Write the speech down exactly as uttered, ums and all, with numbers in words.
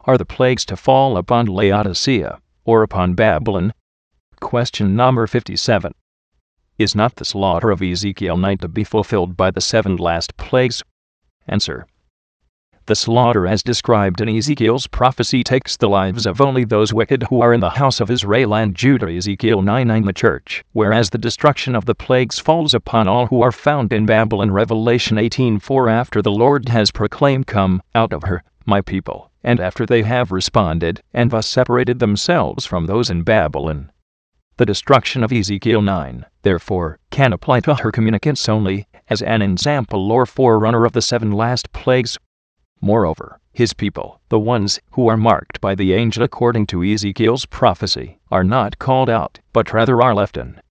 Are the plagues to fall upon Laodicea, or upon Babylon? Question number fifty-seven. Is not the slaughter of Ezekiel nine to be fulfilled by the seven last plagues? Answer. The slaughter as described in Ezekiel's prophecy takes the lives of only those wicked who are in the house of Israel and Judah, Ezekiel nine nine, the church, whereas the destruction of the plagues falls upon all who are found in Babylon, Revelation eighteen four. After the Lord has proclaimed, "Come out of her, my people," and after they have responded, and thus separated themselves from those in Babylon. The destruction of Ezekiel nine, therefore, can apply to her communicants only, as an example or forerunner of the seven last plagues. Moreover, his people, the ones who are marked by the angel according to Ezekiel's prophecy, are not called out, but rather are left in